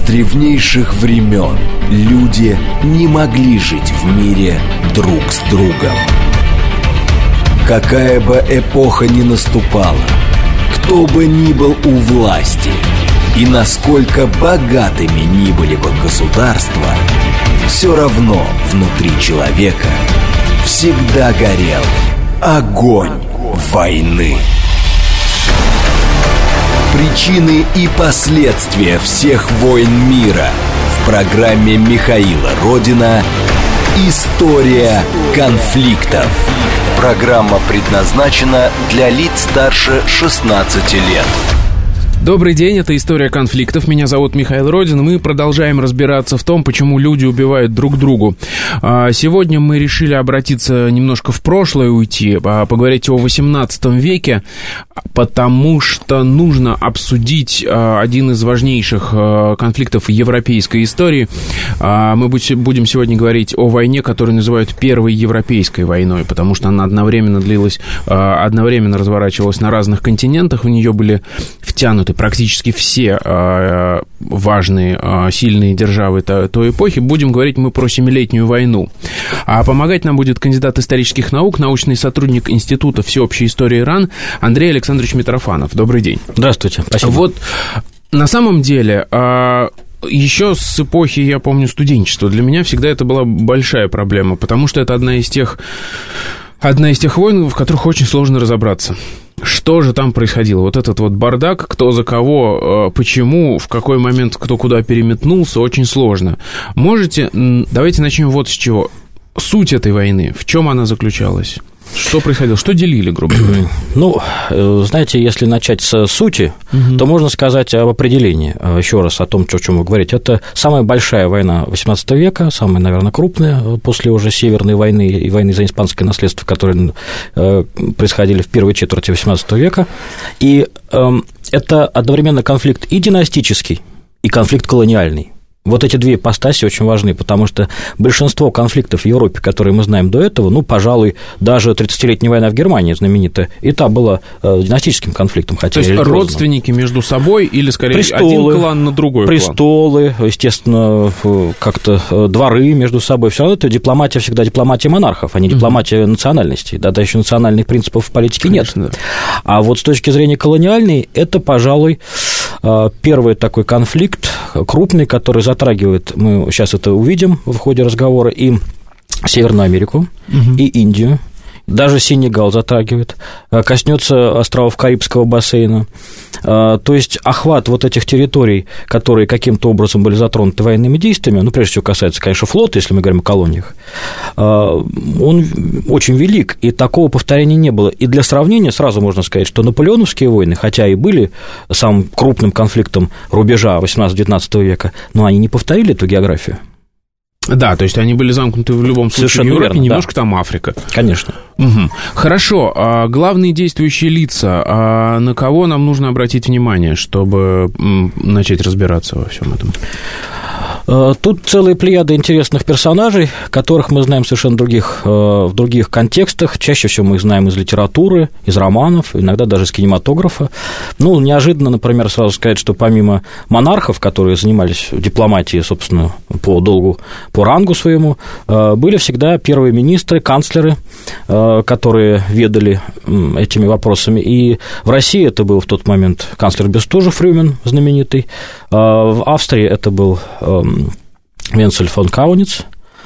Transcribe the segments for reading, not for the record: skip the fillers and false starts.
древнейших времен люди не могли жить в мире друг с другом. Какая бы эпоха ни наступала, кто бы ни был у власти и насколько богатыми ни были бы государства, все равно внутри человека всегда горел огонь войны. Причины и последствия всех войн мира в программе Михаила Родина «История конфликтов». Программа предназначена для лиц старше 16 лет. Добрый день, это «История конфликтов». Меня зовут Михаил Родин. Мы продолжаем разбираться в том, почему люди убивают друг другу. Сегодня мы решили обратиться немножко в прошлое, уйти, поговорить о XVIII веке, потому что нужно обсудить один из важнейших конфликтов европейской истории. Мы будем сегодня говорить о войне, которую называют Первой Европейской войной, потому что она одновременно разворачивалась на разных континентах, в нее были втянуты практически все важные, сильные державы той эпохи. Будем говорить мы про Семилетнюю войну. А помогать нам будет кандидат исторических наук, научный сотрудник Института всеобщей истории РАН Андрей Александрович Митрофанов. Добрый день. Здравствуйте. Спасибо. Вот на самом деле... Еще с эпохи, я помню, студенчества, для меня всегда это была большая проблема, потому что это одна из тех войн, в которых очень сложно разобраться. Что же там происходило? Вот этот вот бардак, кто за кого, почему, в какой момент кто куда переметнулся, очень сложно. Давайте начнем вот с чего. Суть этой войны, в чем она заключалась? Что происходило? Что делили, грубо говоря? Ну, знаете, если начать с сути, то можно сказать об определении. Еще раз о том, о чем вы говорите. Это самая большая война XVIII века, самая, наверное, крупная, после уже Северной войны и войны за испанское наследство, которые происходили в первой четверти XVIII века. И это одновременно конфликт и династический, и конфликт колониальный. Вот эти две ипостаси очень важны, потому что большинство конфликтов в Европе, которые мы знаем до этого, пожалуй, даже 30-летняя война в Германии знаменитая, и та была династическим конфликтом. Хотя то есть родственники между собой или, скорее, один клан на другой престолы, клан? Естественно, как-то дворы между собой. Все равно это дипломатия всегда дипломатия монархов, а не дипломатия национальностей. Да, еще национальных принципов в политике конечно, нет. Да. А вот с точки зрения колониальной, это, пожалуй, первый такой конфликт крупный, который затрагивает, мы сейчас это увидим в ходе разговора, и Северную Америку, и Индию, даже Сенегал затрагивает, коснется островов Карибского бассейна. То есть охват вот этих территорий, которые каким-то образом были затронуты военными действиями, прежде всего касается, конечно, флота, если мы говорим о колониях, он очень велик, и такого повторения не было. И для сравнения сразу можно сказать, что наполеоновские войны, хотя и были самым крупным конфликтом рубежа XVIII-XIX века, но они не повторили эту географию. Да, то есть они были замкнуты в любом случае совершенно в Европе, верно, немножко там Африка. Конечно. Хорошо, главные действующие лица, на кого нам нужно обратить внимание, чтобы начать разбираться во всем этом? Тут целая плеяда интересных персонажей, которых мы знаем совершенно в других контекстах. Чаще всего мы их знаем из литературы, из романов, иногда даже из кинематографа. Неожиданно, например, сразу сказать, что помимо монархов, которые занимались дипломатией, собственно, по рангу своему, были всегда первые министры, канцлеры, которые ведали этими вопросами. И в России это был в тот момент канцлер Бестужев-Рюмин, знаменитый. В Австрии это был Венцель фон Кауниц,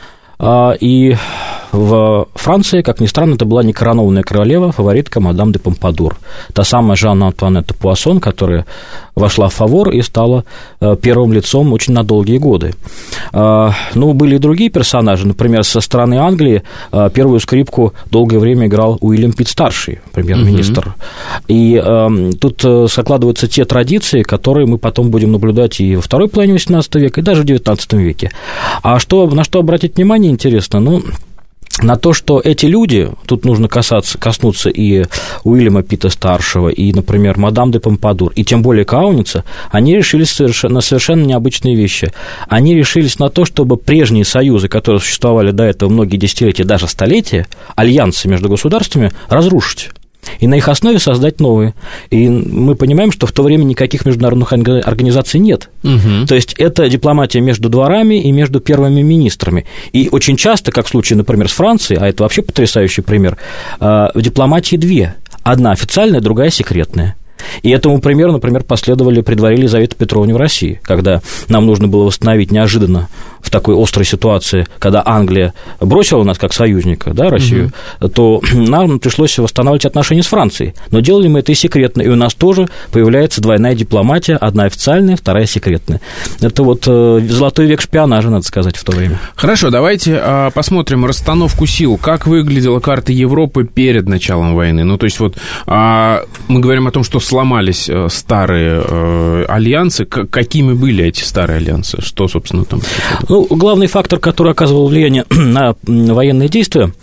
и в Франции, как ни странно, это была некоронованная королева, фаворитка мадам де Помпадур, та самая Жанна Антуанетта Пуассон, которая вошла в фавор и стала первым лицом очень на долгие годы. Были и другие персонажи, например, со стороны Англии первую скрипку долгое время играл Уильям Питт-старший, премьер-министр, и тут складываются те традиции, которые мы потом будем наблюдать и во второй половине XVIII века, и даже в XIX веке. А на что обратить внимание, интересно, на то, что эти люди, тут нужно коснуться и Уильяма Питта-старшего, и, например, мадам де Помпадур, и тем более Кауница, они решились на совершенно необычные вещи. Они решились на то, чтобы прежние союзы, которые существовали до этого многие десятилетия, даже столетия, альянсы между государствами разрушить. и на их основе создать новые. И мы понимаем, что в то время никаких международных организаций нет. То есть это дипломатия между дворами и между первыми министрами. И очень часто, как в случае, например, с Францией, а это вообще потрясающий пример, в дипломатии две. Одна официальная, другая секретная. И этому примеру, например, предварили Елизавету Петровну в России, когда нам нужно было восстановить неожиданно в такой острой ситуации, когда Англия бросила нас как союзника, да, Россию, то нам пришлось восстанавливать отношения с Францией. Но делали мы это и секретно, и у нас тоже появляется двойная дипломатия, одна официальная, вторая секретная. Это вот золотой век шпионажа, надо сказать, в то время. Хорошо, давайте посмотрим расстановку сил. Как выглядела карта Европы перед началом войны? Ну, то есть вот мы говорим о том, что сломались старые альянсы. Какими были эти старые альянсы? Что, собственно, там? Ну, главный фактор, который оказывал влияние на военные действия,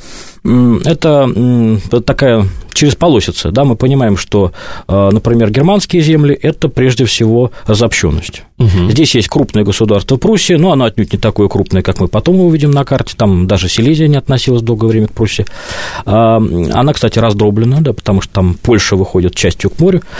это такая черезполосица. Да, мы понимаем, что, например, германские земли – это прежде всего разобщенность. Здесь есть крупное государство Пруссия, но оно отнюдь не такое крупное, как мы потом увидим на карте. Там даже Силезия не относилась долгое время к Пруссии. Она, кстати, раздроблена, да, потому что там Польша выходит частью к морю.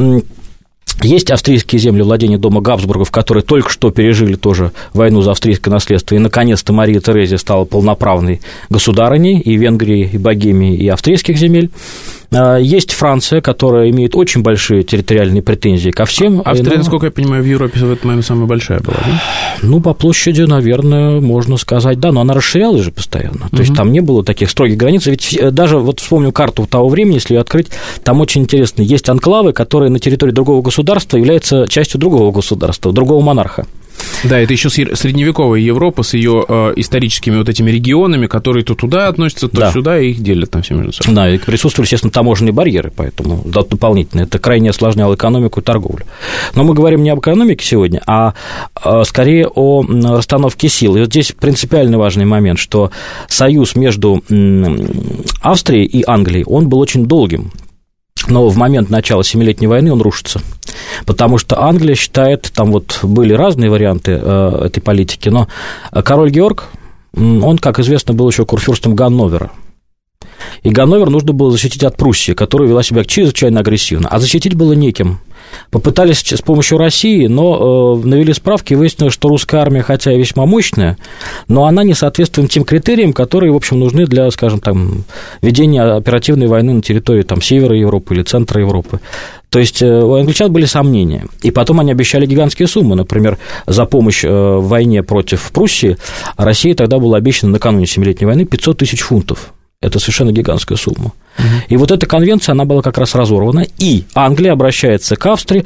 Есть австрийские земли владения дома Габсбургов, которые только что пережили тоже войну за австрийское наследство, и, наконец-то, Мария Терезия стала полноправной государыней и Венгрии, и Богемии, и австрийских земель. Есть Франция, которая имеет очень большие территориальные претензии ко всем. Австрия, насколько я понимаю, в Европе в этот момент самая большая была, да? Ну, по площади, наверное, можно сказать, да, но она расширялась же постоянно. То есть там не было таких строгих границ. Ведь даже, вот вспомним карту того времени, если ее открыть, там очень интересно, есть анклавы, которые на территории другого государства являются частью другого государства, другого монарха. Да, это еще средневековая Европа с ее историческими вот этими регионами, которые то туда относятся, то сюда, и их делят там все между собой. Да, и присутствовали, естественно, таможенные барьеры, поэтому дополнительно это крайне осложняло экономику и торговлю. Но мы говорим не об экономике сегодня, а скорее о расстановке сил. И вот здесь принципиально важный момент, что союз между Австрией и Англией, он был очень долгим. Но в момент начала Семилетней войны он рушится, потому что Англия считает, там вот были разные варианты этой политики, но король Георг, он, как известно, был еще курфюрстом Ганновера. И Ганновер нужно было защитить от Пруссии, которая вела себя чрезвычайно агрессивно, а защитить было неким. Попытались с помощью России, но навели справки и выяснилось, что русская армия, хотя и весьма мощная, но она не соответствует тем критериям, которые, в общем, нужны для, скажем, там, ведения оперативной войны на территории там, севера Европы или центра Европы. То есть у англичан были сомнения. И потом они обещали гигантские суммы. Например, за помощь в войне против Пруссии России тогда было обещано накануне Семилетней войны 500 тысяч фунтов. Это совершенно гигантская сумма. И вот эта конвенция, она была как раз разорвана, и Англия обращается к Австрии,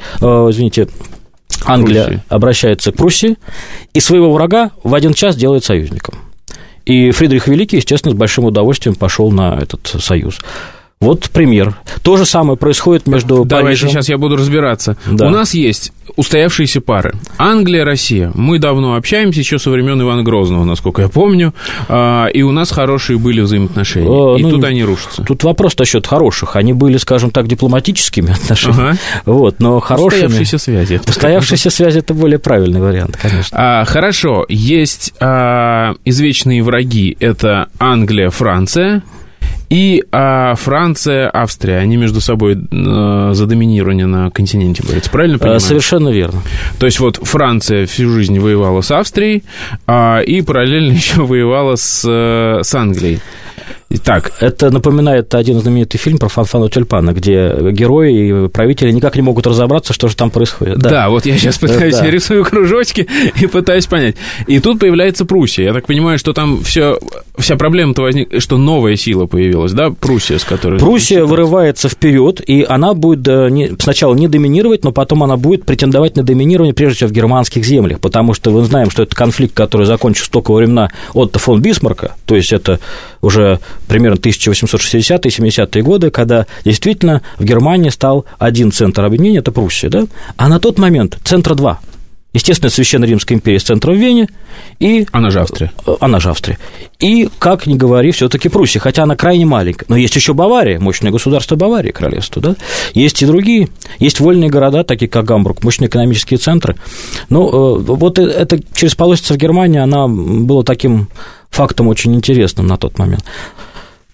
Англия обращается к Пруссии, и своего врага в один час делает союзником. И Фридрих Великий, естественно, с большим удовольствием пошел на этот союз. Вот пример. То же самое происходит между Парижем... Давайте сейчас я буду разбираться. Да. У нас есть устоявшиеся пары. Англия, Россия. Мы давно общаемся, еще со времен Ивана Грозного, насколько я помню, и у нас хорошие были взаимоотношения, и туда не рушатся. Тут вопрос насчет хороших. Они были, скажем так, дипломатическими отношениями, вот, но хорошими... Устоявшиеся связи. Устоявшиеся связи – это более правильный вариант, конечно. Хорошо. Есть извечные враги. Это Англия, Франция... И Франция, Австрия, они между собой за доминирование на континенте борются, правильно понимаю? Совершенно верно. То есть вот Франция всю жизнь воевала с Австрией, и параллельно еще воевала с Англией. Итак. Это напоминает один знаменитый фильм про Фанфану Тюльпана, где герои и правители никак не могут разобраться, что же там происходит. Да, вот я сейчас пытаюсь, я рисую кружочки и пытаюсь понять. И тут появляется Пруссия. Я так понимаю, что там вся проблема-то возникла, что новая сила появилась, да, Пруссия, с которой... Пруссия вырывается вперед, и она будет сначала не доминировать, но потом она будет претендовать на доминирование, прежде всего, в германских землях, потому что мы знаем, что это конфликт, который закончился только во времена Отто фон Бисмарка, то есть это уже примерно 1860-70-е годы, когда действительно в Германии стал один центр объединения, это Пруссия, да? А на тот момент центра два. Естественно, Священная Римская империя с центром в Вене, и... Она же Австрия. Она же Австрия. И, как ни говори, все-таки Пруссия, хотя она крайне маленькая. Но есть еще Бавария, мощное государство Баварии, королевство, да? Есть и другие. Есть вольные города, такие как Гамбург, мощные экономические центры. Ну, вот это черезполосица в Германии, она была таким фактом очень интересным на тот момент.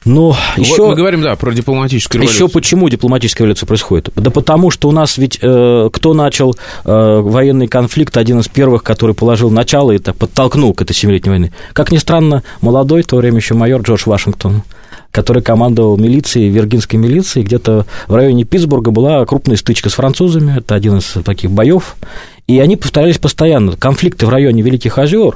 Но еще... Мы говорим, да, про дипломатическую революцию. Еще почему дипломатическая революция происходит? Да потому что у нас ведь кто начал военный конфликт, один из первых, который положил начало и так подтолкнул к этой 7-летней войне. Как ни странно, молодой, в то время еще майор Джордж Вашингтон, который командовал милицией, виргинской милицией, где-то в районе Питтсбурга была крупная стычка с французами, это один из таких боев, и они повторялись постоянно. Конфликты в районе Великих озер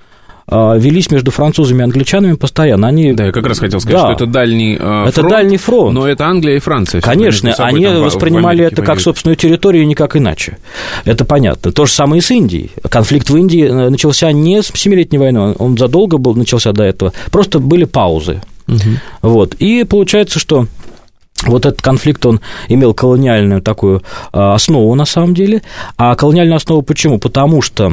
велись между французами и англичанами постоянно. Они... Да, я как раз хотел сказать, что это дальний фронт. Это дальний фронт. Но это Англия и Франция. Конечно, они воспринимали это как собственную территорию, никак иначе. Это понятно. То же самое и с Индией. Конфликт в Индии начался не с 7-летней войны, он задолго был, начался до этого. Просто были паузы. Вот. И получается, что вот этот конфликт, он имел колониальную такую основу на самом деле. А колониальную основу почему? Потому что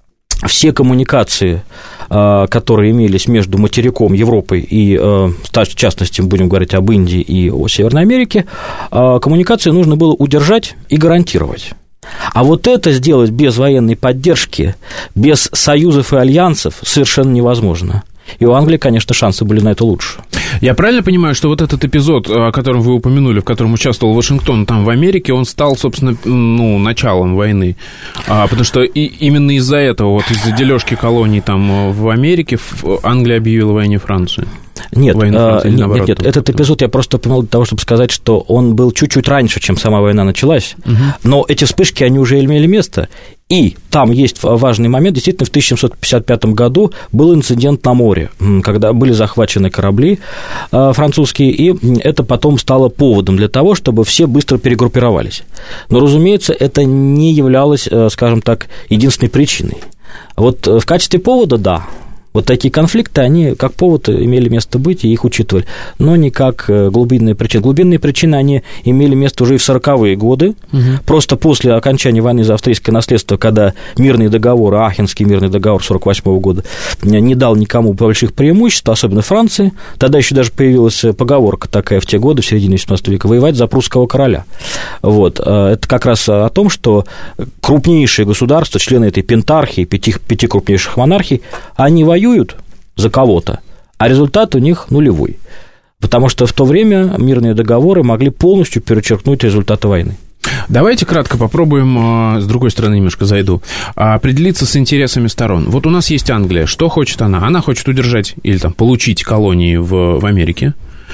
все коммуникации, которые имелись между материком Европой и, в частности, будем говорить об Индии и о Северной Америке, коммуникации нужно было удержать и гарантировать. А вот это сделать без военной поддержки, без союзов и альянсов совершенно невозможно. И у Англии, конечно, шансы были на это лучше. Я правильно понимаю, что вот этот эпизод, о котором вы упомянули, в котором участвовал Вашингтон там в Америке, он стал, собственно, началом войны? Потому что именно из-за этого, вот из-за дележки колоний там в Америке, Англия объявила о войне Франции? Нет, нет, этот эпизод я просто упомянул для того, чтобы сказать, что он был чуть-чуть раньше, чем сама война началась, но эти вспышки, они уже имели место, и там есть важный момент, действительно, в 1755 году был инцидент на море, когда были захвачены корабли французские, и это потом стало поводом для того, чтобы все быстро перегруппировались. Но, разумеется, это не являлось, скажем так, единственной причиной. Вот в качестве повода, да. Вот такие конфликты, они как повод имели место быть, и их учитывали, но не как глубинные причины. Глубинные причины, они имели место уже и в 40-е годы, просто после окончания войны за австрийское наследство, когда мирный договор, Аахенский мирный договор 1948 года не дал никому больших преимуществ, особенно Франции, тогда еще даже появилась поговорка такая в те годы, в середине 17 века, воевать за прусского короля. Вот. Это как раз о том, что крупнейшие государства, члены этой пентархии, пяти крупнейших монархий, они воюют за кого-то, а результат у них нулевой. Потому что в то время мирные договоры могли полностью перечеркнуть результаты войны. Давайте кратко попробуем, с другой стороны немножко зайду, определиться с интересами сторон. Вот у нас есть Англия. Что хочет она? Она хочет удержать или там получить колонии в Америке.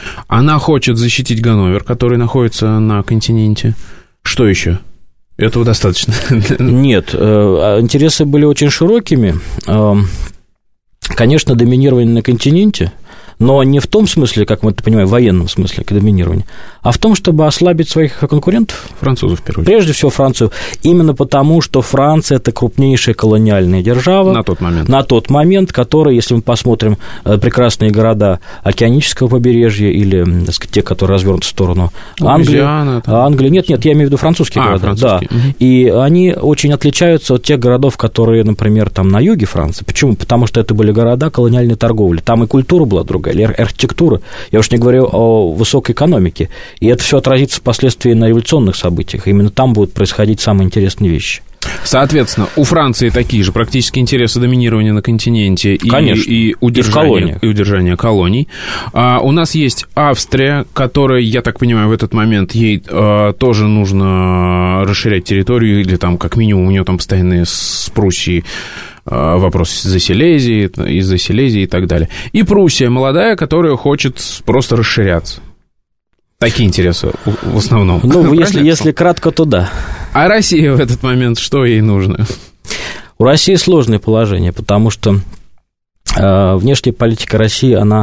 Она хочет защитить Ганновер, который находится на континенте. Что еще? Этого достаточно? Нет, интересы были очень широкими. Конечно, доминирование на континенте, но не в том смысле, как мы это понимаем, в военном смысле доминирования, а в том, чтобы ослабить своих конкурентов. Французов, в первую очередь. Прежде всего, Францию. Именно потому, что Франция – это крупнейшая колониальная держава. На тот момент. На тот момент, который, если мы посмотрим прекрасные города океанического побережья или, так сказать, те, которые развернуты в сторону Англии. Нет, я имею в виду французские города. Французские. Да. И они очень отличаются от тех городов, которые, например, там на юге Франции. Почему? Потому что это были города колониальной торговли. Там и культура была другая, и архитектура. Я уж не говорю о высокой экономике. И это все отразится впоследствии на революционных событиях. Именно там будут происходить самые интересные вещи. Соответственно, у Франции такие же практически интересы доминирования на континенте и удержания колоний. У нас есть Австрия, которая, я так понимаю, в этот момент ей тоже нужно расширять территорию, или там, как минимум, у нее там постоянные с Пруссией вопрос из-за Силезии и так далее. И Пруссия молодая, которая хочет просто расширяться. Такие интересы в основном. Ну, если кратко, то да. А Россия в этот момент, что ей нужно? У России сложное положение, потому что внешняя политика России, она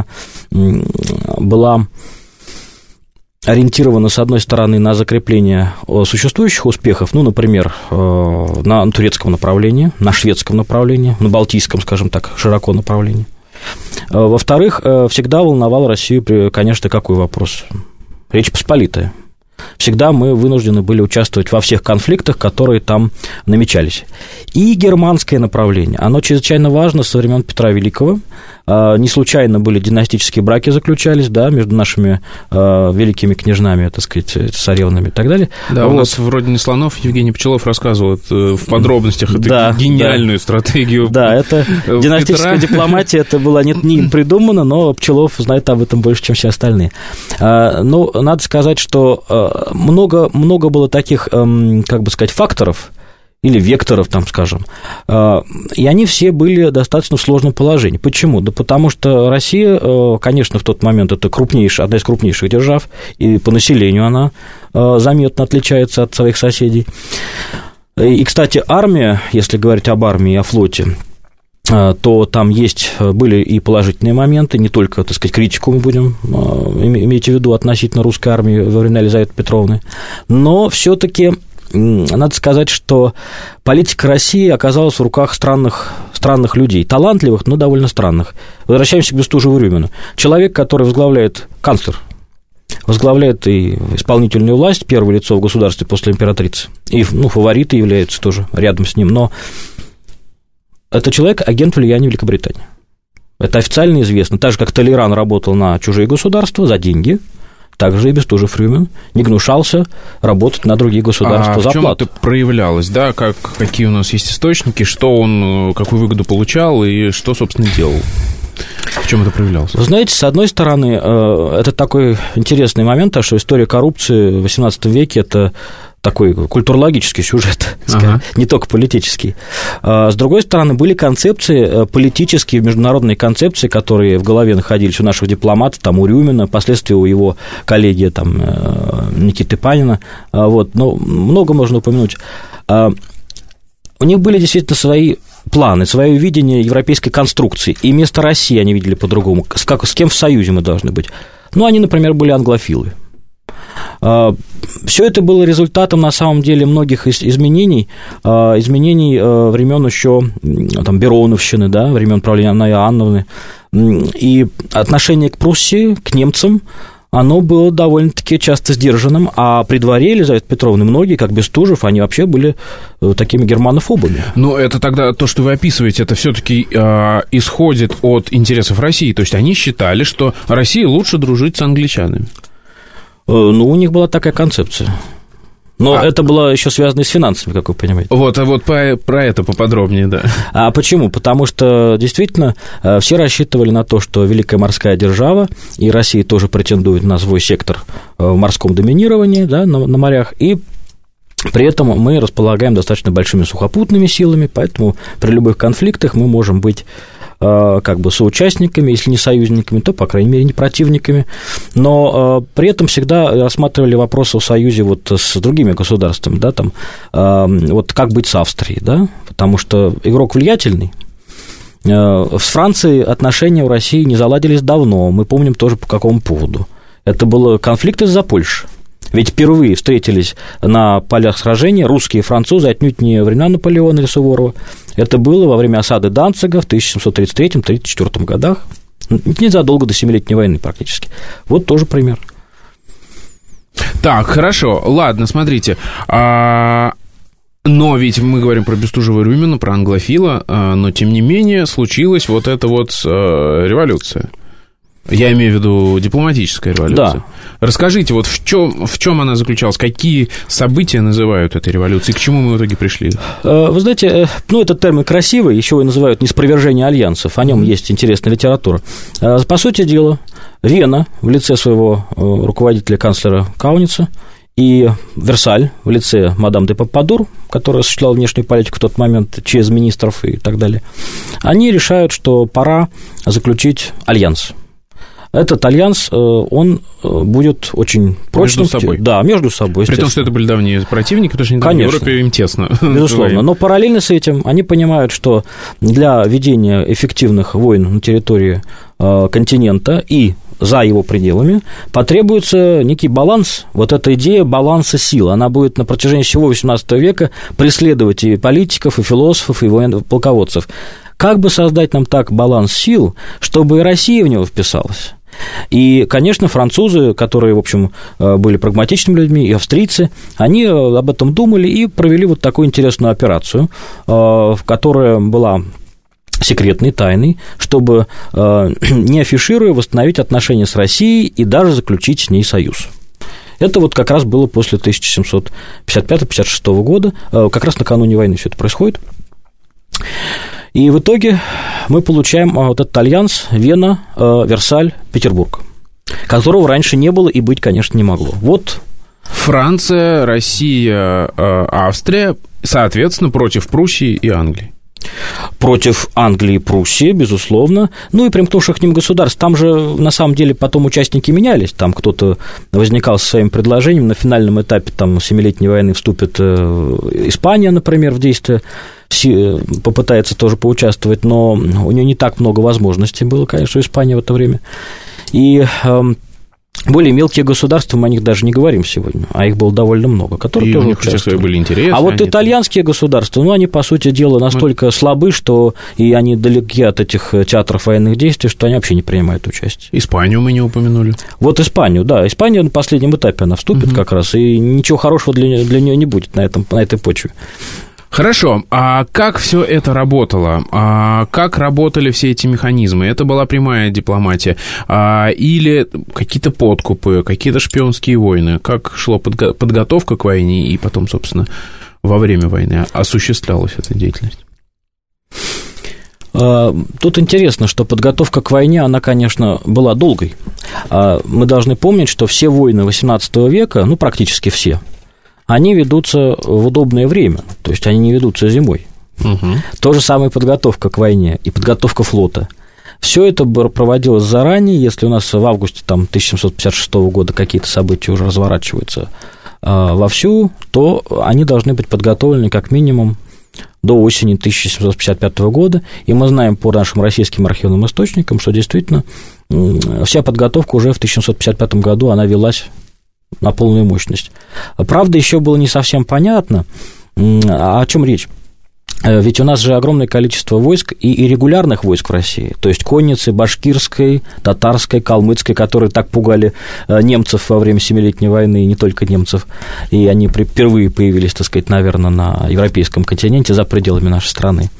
была ориентирована, с одной стороны, на закрепление существующих успехов, ну, например, на турецком направлении, на шведском направлении, на балтийском, скажем так, широко направлении. Во-вторых, всегда волновал Россию, конечно, какой вопрос? Речь Посполитая. Всегда мы вынуждены были участвовать во всех конфликтах, которые там намечались. И германское направление, оно чрезвычайно важно со времен Петра Великого, Не случайно были династические браки заключались, да, между нашими великими княжнами, так сказать, царевнами и так далее. Да, вот. У нас в «Родине слонов» Евгений Пчелов рассказывал в подробностях эту гениальную стратегию. Да, это династическая дипломатия, это была не им придумана, но Пчелов знает об этом больше, чем все остальные. Ну, надо сказать, что много было таких, как бы сказать, факторов, или векторов, там, скажем, и они все были достаточно в сложном положении. Почему? Да потому что Россия, конечно, в тот момент это одна из крупнейших держав, и по населению она заметно отличается от своих соседей. И, кстати, армия, если говорить об армии и о флоте, то там были и положительные моменты, не только, так сказать, критику мы будем иметь в виду относительно русской армии во времена Елизаветы Петровны, но все-таки надо сказать, что политика России оказалась в руках странных людей, талантливых, но довольно странных. Возвращаемся к Бестужеву-Рюмину. Человек, который канцлер, возглавляет и исполнительную власть, первое лицо в государстве после императрицы, и фавориты являются тоже рядом с ним, но это человек, агент влияния Великобритании. Это официально известно. Так же, как Толеран работал на чужие государства за деньги, также и Бестужев-Рюмин не гнушался работать на другие государства за плату. В чем это проявлялось, да? Какие у нас есть источники, какую выгоду получал и что, собственно, делал? В чем это проявлялось? Вы знаете, с одной стороны, это такой интересный момент, что история коррупции в XVIII веке – это такой культурологический сюжет, не только политический. С другой стороны, были концепции политические, международные концепции, которые в голове находились у нашего дипломата, там, у Рюмина, впоследствии у его коллеги, там, Никиты Панина. Вот, много можно упомянуть. У них были действительно свои планы, свое видение европейской конструкции, и вместо России они видели по-другому, с кем в союзе мы должны быть. Они, например, были англофилы. Все это было результатом, на самом деле, многих изменений времен еще Бероновщины, да, времен правления Анны Иоанновны, и отношение к Пруссии, к немцам, оно было довольно-таки часто сдержанным, а при дворе Елизаветы Петровны многие, как Бестужев, они вообще были такими германофобами. Но это тогда то, что вы описываете, это все-таки исходит от интересов России, то есть они считали, что России лучше дружить с англичанами. У них была такая концепция. Но это было еще связано с финансами, как вы понимаете. Вот про это поподробнее, да. А почему? Потому что, действительно, все рассчитывали на то, что великая морская держава, и Россия тоже претендует на свой сектор в морском доминировании, да, на морях, и при этом мы располагаем достаточно большими сухопутными силами, поэтому при любых конфликтах мы можем быть как бы соучастниками, если не союзниками, то, по крайней мере, не противниками, но при этом всегда рассматривали вопросы о союзе вот с другими государствами, да, там, вот как быть с Австрией, да, потому что игрок влиятельный. С Францией отношения у России не заладились давно, мы помним тоже по какому поводу. Это был конфликт из-за Польши. Ведь впервые встретились на полях сражения русские и французы отнюдь не во времена Наполеона или Суворова. Это было во время осады Данцига в 1733-34 годах, незадолго до Семилетней войны практически. Вот тоже пример. Так, хорошо, ладно, смотрите. Но ведь мы говорим про Бестужева-Рюмина, про англофила, но тем не менее случилась вот эта вот революция. Я имею в виду дипломатическая революция. Да. Расскажите, вот в чем она заключалась? Какие события называют этой революцией? К чему мы в итоге пришли? Вы знаете, этот термин красивый, еще его называют неспровержение альянсов, о нем есть интересная литература. По сути дела, Вена в лице своего руководителя, канцлера Кауница, и Версаль в лице мадам де Помпадур, которая осуществляла внешнюю политику в тот момент через министров и так далее, они решают, что пора заключить альянс. Этот альянс, он будет очень прочным. Между собой? Да, между собой. При том, что это были давние противники, потому что они в Европе им тесно. Безусловно. Но параллельно с этим они понимают, что для ведения эффективных войн на территории континента и за его пределами потребуется некий баланс. Вот эта идея баланса сил, она будет на протяжении всего XVIII века преследовать и политиков, и философов, и полководцев. Как бы создать нам так баланс сил, чтобы и Россия в него вписалась? И, конечно, французы, которые, в общем, были прагматичными людьми, и австрийцы, они об этом думали и провели вот такую интересную операцию, которая была секретный, тайный, чтобы, не афишируя, восстановить отношения с Россией и даже заключить с ней союз. Это вот как раз было после 1755-56 года, как раз накануне войны все это происходит. И в итоге мы получаем вот этот альянс Вена, Версаль, Петербург, которого раньше не было и быть, конечно, не могло. Вот Франция, Россия, Австрия, соответственно, против Пруссии и Англии. Против Англии и Пруссии, безусловно, ну и примкнувших к ним государств. Там же, на самом деле, потом участники менялись, там кто-то возникал со своим предложением, на финальном этапе там 7-летней войны вступит Испания, например, в действие, попытается тоже поучаствовать, но у нее не так много возможностей было, конечно, у Испании в это время. И более мелкие государства, мы о них даже не говорим сегодня, а их было довольно много, которые и тоже у них участвовали. Были интересны. А вот итальянские государства, ну, они, по сути дела, настолько слабы, что и они далеки от этих театров военных действий, что они вообще не принимают участие. Испанию мы не упомянули. Вот Испанию, да, Испания на последнем этапе она вступит как раз, и ничего хорошего для нее не будет на этой почве. Хорошо, а как все это работало? Как работали все эти механизмы? Это была прямая дипломатия? Или какие-то подкупы, какие-то шпионские войны? Как шла подготовка к войне и потом, собственно, во время войны осуществлялась эта деятельность? Тут интересно, что подготовка к войне, она, конечно, была долгой. Мы должны помнить, что все войны XVIII века, ну, практически все, они ведутся в удобное время, то есть они не ведутся зимой. То же самое подготовка к войне и подготовка флота. Все это проводилось заранее, если у нас в августе там, 1756 года какие-то события уже разворачиваются вовсю, то они должны быть подготовлены как минимум до осени 1755 года, и мы знаем по нашим российским архивным источникам, что действительно вся подготовка уже в 1755 году она велась на полную мощность. Правда, еще было не совсем понятно, о чем речь. Ведь у нас же огромное количество войск и регулярных войск в России, то есть конницы башкирской, татарской, калмыцкой, которые так пугали немцев во время Семилетней войны, и не только немцев, и они впервые появились, так сказать, наверное, на европейском континенте за пределами нашей страны.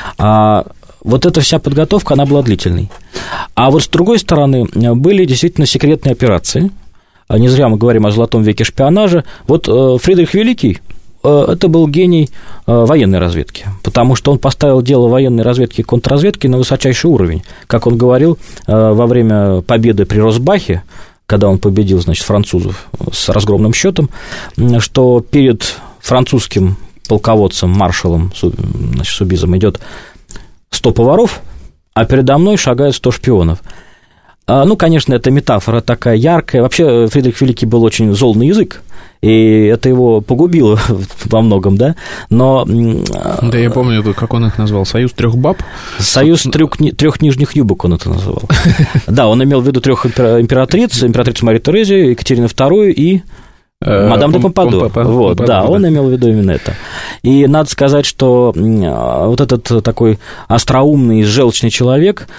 Вот эта вся подготовка, она была длительной. А вот с другой стороны, были действительно секретные операции. Не зря мы говорим о золотом веке шпионажа. Вот Фридрих Великий – это был гений военной разведки, потому что он поставил дело военной разведки и контрразведки на высочайший уровень. Как он говорил во время победы при Росбахе, когда он победил, значит, французов с разгромным счетом, что перед французским полководцем, маршалом, значит, Субизом идет 100 поваров, а передо мной шагают 100 шпионов. Ну, конечно, это метафора такая яркая. Вообще, Фридрих Великий был очень зол на язык, и это его погубило во многом, да, но... Да, я помню, как он их назвал, «Союз трех баб». «Союз трех нижних юбок» он это называл. Да, он имел в виду 3 императриц, императрицу Марию Терезию, Екатерину II и... Мадам де Помпадур. Вот, да, он имел в виду именно это. И надо сказать, что вот этот такой остроумный, желчный человек...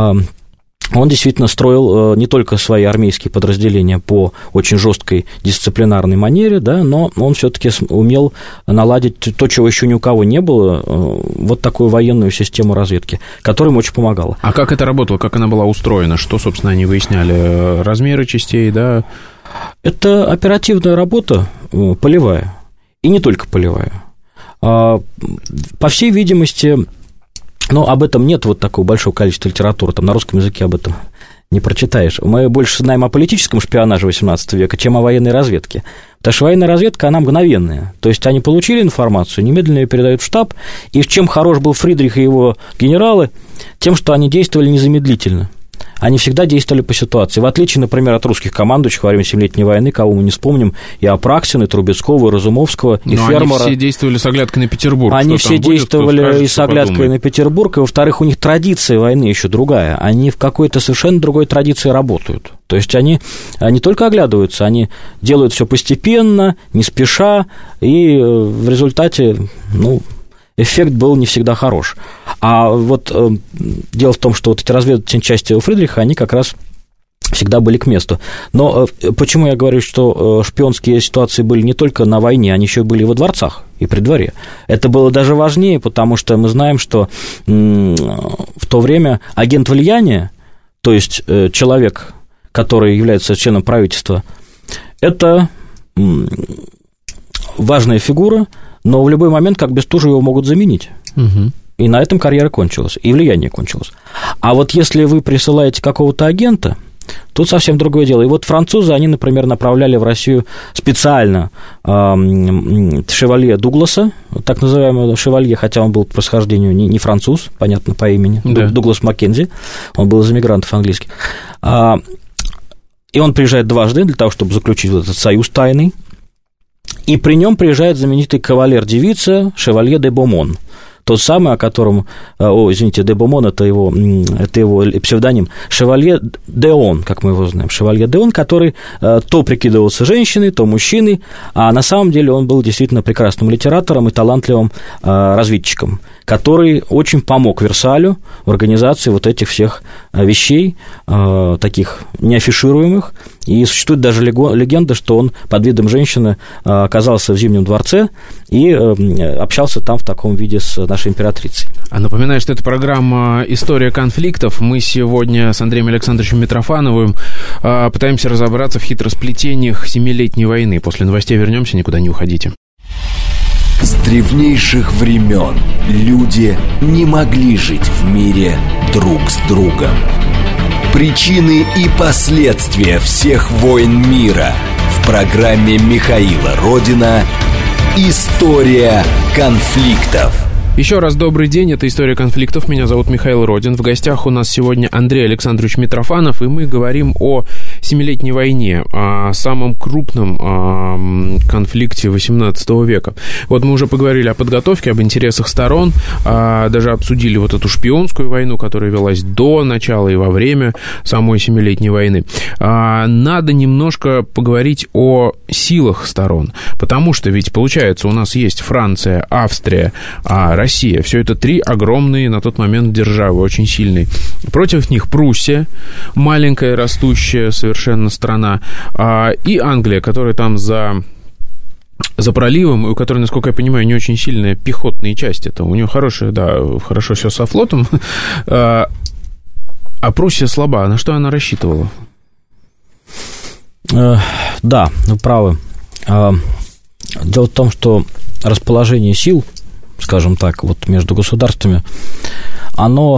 Он действительно строил не только свои армейские подразделения по очень жесткой дисциплинарной манере, да, но он все-таки умел наладить то, чего еще ни у кого не было, вот такую военную систему разведки, которая ему очень помогала. А как это работало, как она была устроена? Что, собственно, они выясняли? Размеры частей, да? Это оперативная работа полевая, и не только полевая. По всей видимости... Но об этом нет вот такого большого количества литературы, там на русском языке об этом не прочитаешь. Мы больше знаем о политическом шпионаже XVIII века, чем о военной разведке. Потому что военная разведка, она мгновенная. То есть они получили информацию, немедленно ее передают в штаб, и чем хорош был Фридрих и его генералы, тем, что они действовали незамедлительно. Они всегда действовали по ситуации. В отличие, например, от русских командующих во время Семилетней войны, кого мы не вспомним, и Апраксина, и Трубецкого, и Разумовского, и Фермера. Но они все действовали с оглядкой на Петербург. Они все действовали и с оглядкой на Петербург, и, во-вторых, у них традиция войны еще другая. Они в какой-то совершенно другой традиции работают. То есть они не только оглядываются, они делают все постепенно, не спеша, и в результате, эффект был не всегда хорош. А вот дело в том, что вот эти разведывательные части у Фридриха, они как раз всегда были к месту. Но почему я говорю, что шпионские ситуации были не только на войне, они еще были во дворцах и при дворе? Это было даже важнее, потому что мы знаем, что в то время агент влияния, то есть человек, который является членом правительства, это важная фигура, но в любой момент, как Бестужев, его могут заменить. Угу. И на этом карьера кончилась, и влияние кончилось. А вот если вы присылаете какого-то агента, тут совсем другое дело. И вот французы, они, например, направляли в Россию специально шевалье Дугласа, так называемого шевалье, хотя он был по происхождению не француз, понятно, по имени, да. Дуглас Маккензи, он был из эмигрантов английских. И он приезжает дважды для того, чтобы заключить вот этот союз тайный, и при нем приезжает знаменитый кавалер-девица шевалье де Бомон. Тот самый, о котором, де Бомон, это его псевдоним, шевалье Деон, как мы его знаем, шевалье Деон, который то прикидывался женщиной, то мужчиной, а на самом деле он был действительно прекрасным литератором и талантливым разведчиком, который очень помог Версалю в организации вот этих всех вещей, таких неафишируемых, и существует даже легенда, что он под видом женщины оказался в Зимнем дворце и общался там в таком виде с нашей императрицей. А напоминаю, что это программа «История конфликтов». Мы сегодня с Андреем Александровичем Митрофановым пытаемся разобраться в хитросплетениях Семилетней войны. После новостей вернемся, никуда не уходите. С древнейших времен люди не могли жить в мире друг с другом. Причины и последствия всех войн мира в программе Михаила Родина «История конфликтов». Еще раз добрый день, это «История конфликтов», меня зовут Михаил Родин. В гостях у нас сегодня Андрей Александрович Митрофанов, и мы говорим о Семилетней войне, о самом крупном конфликте XVIII века. Вот мы уже поговорили о подготовке, об интересах сторон, даже обсудили вот эту шпионскую войну, которая велась до начала и во время самой Семилетней войны. Надо немножко поговорить о силах сторон, потому что ведь, получается, у нас есть Франция, Австрия, Россия. Все это три огромные на тот момент державы, очень сильные. Против них Пруссия, маленькая, растущая совершенно страна, и Англия, которая там за проливом, и у которой, насколько я понимаю, не очень сильные пехотные части. Это у нее хорошая, да, хорошо все со флотом, а Пруссия слаба. На что она рассчитывала? Да, вы правы. Дело в том, что расположение сил, скажем так, вот между государствами, оно,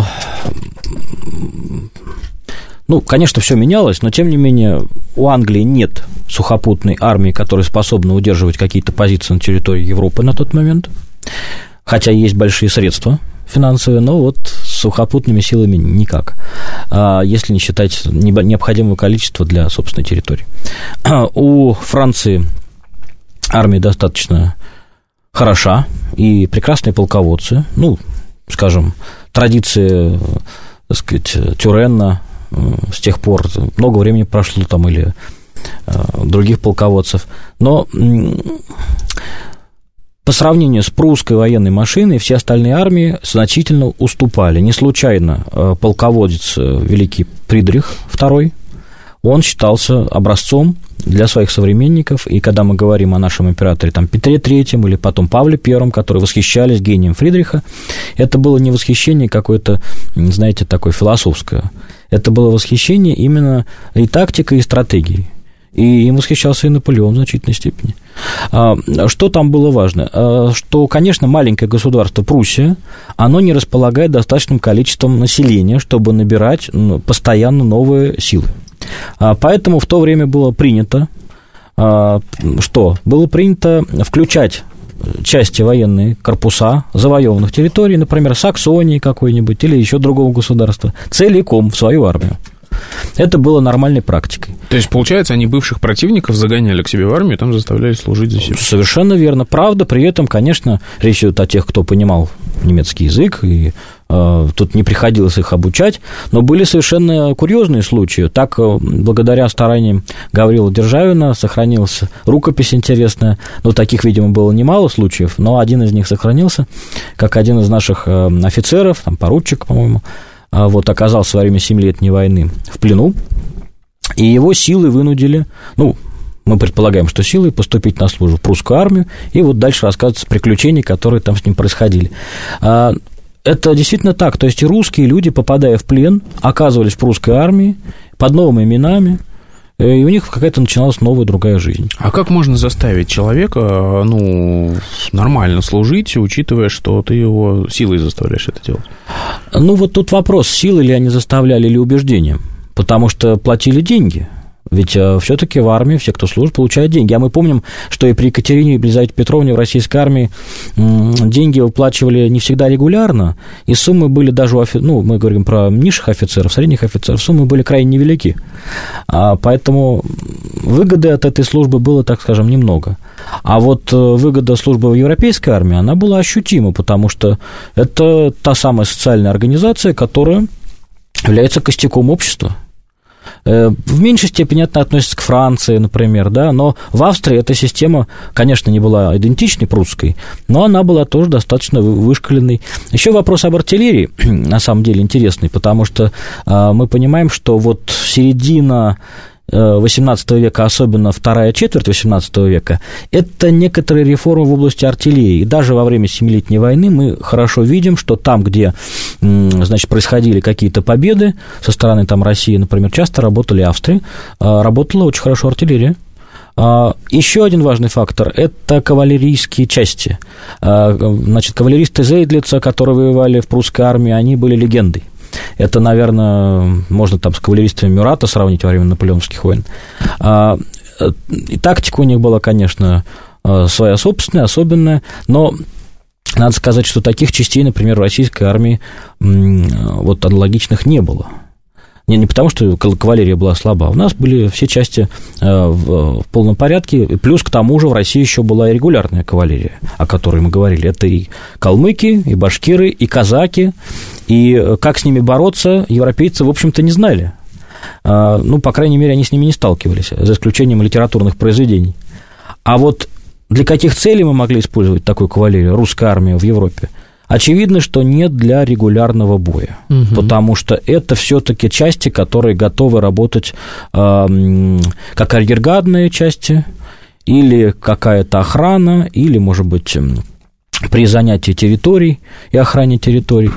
конечно, все менялось, но, тем не менее, у Англии нет сухопутной армии, которая способна удерживать какие-то позиции на территории Европы на тот момент, хотя есть большие средства финансовые, но вот с сухопутными силами никак, если не считать необходимого количества для собственной территории. У Франции армия достаточно хороша, и прекрасные полководцы, скажем, традиции, так сказать, Тюрена, с тех пор много времени прошло там, или других полководцев, но по сравнению с прусской военной машиной все остальные армии значительно уступали. Не случайно полководец великий Фридрих II, он считался образцом для своих современников, и когда мы говорим о нашем императоре там, Петре III или потом Павле I, которые восхищались гением Фридриха, это было не восхищение какое-то, знаете, такое философское, это было восхищение именно и тактикой, и стратегией. И им восхищался и Наполеон в значительной степени. Что там было важно? Что, конечно, маленькое государство Пруссия, оно не располагает достаточным количеством населения, чтобы набирать постоянно новые силы. Поэтому в то время было принято, Было принято включать части военные корпуса завоеванных территорий, например, Саксонии какой-нибудь или еще другого государства, целиком в свою армию. Это было нормальной практикой. То есть, получается, они бывших противников загоняли к себе в армию, там заставляли служить за себя. Совершенно верно. Правда, при этом, конечно, речь идет о тех, кто понимал немецкий язык, и тут не приходилось их обучать, но были совершенно курьезные случаи. Так, благодаря стараниям Гаврила Державина сохранилась рукопись интересная, таких, видимо, было немало случаев, но один из них сохранился, как один из наших офицеров, там, поручик, по-моему, оказался во время Семилетней войны в плену И его силой вынудили, мы предполагаем, что силой поступить на службу в прусскую армию, и вот дальше рассказываются приключения, которые там с ним происходили. Это действительно так, то есть и русские люди, попадая в плен, оказывались в прусской армии под новыми именами, и у них какая-то начиналась новая, другая жизнь. А как можно заставить человека, нормально служить, учитывая, что ты его силой заставляешь это делать? Вот тут вопрос, силой ли они заставляли или убеждением, потому что платили деньги. Ведь все-таки в армии все, кто служит, получают деньги. А мы помним, что и при Екатерине и Елизавете Петровне в российской армии деньги выплачивали не всегда регулярно, и суммы были даже мы говорим про низших офицеров, средних офицеров, суммы были крайне невелики. Поэтому выгоды от этой службы было, так скажем, немного. А вот выгода службы в европейской армии, она была ощутима, потому что это та самая социальная организация, которая является костяком общества. В меньшей степени это относится к Франции, например, да, но в Австрии эта система, конечно, не была идентичной прусской, но она была тоже достаточно вышкаленной. Еще вопрос об артиллерии, на самом деле, интересный, потому что мы понимаем, что вот середина XVIII века, особенно вторая четверть XVIII века, это некоторые реформы в области артиллерии. И даже во время Семилетней войны мы хорошо видим, что там, где, происходили какие-то победы со стороны России, например, часто работала Австрия, работала очень хорошо артиллерия. Еще один важный фактор – это кавалерийские части. Кавалеристы Зейдлица, которые воевали в прусской армии, они были легендой. Это, наверное, можно с кавалеристами Мюрата сравнить во время наполеоновских войн. И тактика у них была, конечно, своя собственная, особенная, но надо сказать, что таких частей, например, в российской армии аналогичных не было. Не потому, что кавалерия была слаба, у нас были все части в полном порядке, плюс к тому же в России еще была и регулярная кавалерия, о которой мы говорили. Это и калмыки, и башкиры, и казаки, и как с ними бороться, европейцы, в общем-то, не знали. По крайней мере, они с ними не сталкивались, за исключением литературных произведений. А вот для каких целей мы могли использовать такую кавалерию, русская армия в Европе? Очевидно, что нет для регулярного боя, потому что это все-таки части, которые готовы работать как арьергардные части, или какая-то охрана, или, может быть, при занятии территорий и охране территорий.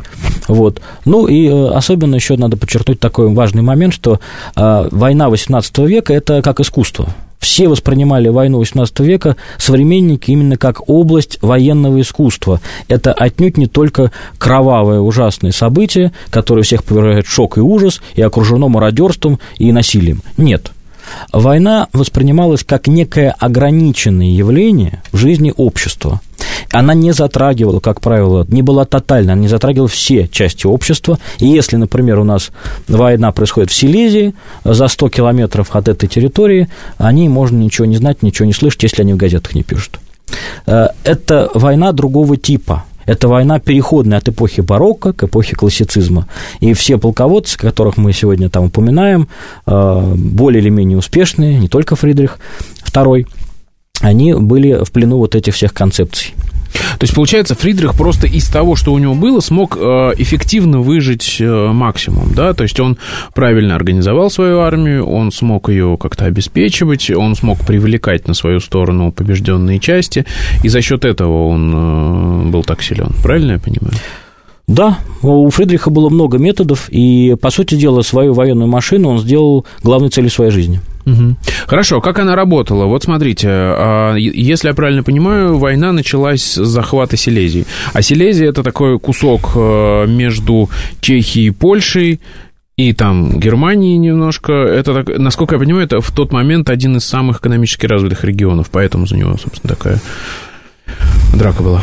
И особенно еще надо подчеркнуть такой важный момент, что война XVIII века – это как искусство. Все воспринимали войну XVIII века, современники, именно как область военного искусства. Это отнюдь не только кровавое ужасное событие, которое всех повергает в шок и ужас, и окружено мародерством и насилием. Нет. Война воспринималась как некое ограниченное явление в жизни общества. Она не затрагивала, как правило, не была тотальна, она не затрагивала все части общества. И если, например, у нас война происходит в Силезии, за 100 километров от этой территории, о ней можно ничего не знать, ничего не слышать, если они в газетах не пишут. Это война другого типа. Это война переходная от эпохи барокко к эпохе классицизма. И все полководцы, которых мы сегодня упоминаем, более или менее успешные, не только Фридрих II, они были в плену этих всех концепций. То есть, получается, Фридрих просто из того, что у него было, смог эффективно выжить максимум, да? То есть, он правильно организовал свою армию, он смог ее как-то обеспечивать, он смог привлекать на свою сторону побежденные части, и за счет этого он был так силен. Правильно я понимаю? Да, у Фридриха было много методов, и, по сути дела, свою военную машину он сделал главной целью своей жизни. Угу. Хорошо, как она работала? Вот смотрите, если я правильно понимаю, война началась с захвата Силезии. А Силезия – это такой кусок между Чехией и Польшей, и Германией немножко. Это, насколько я понимаю, это в тот момент один из самых экономически развитых регионов, поэтому за него, собственно, такая драка была.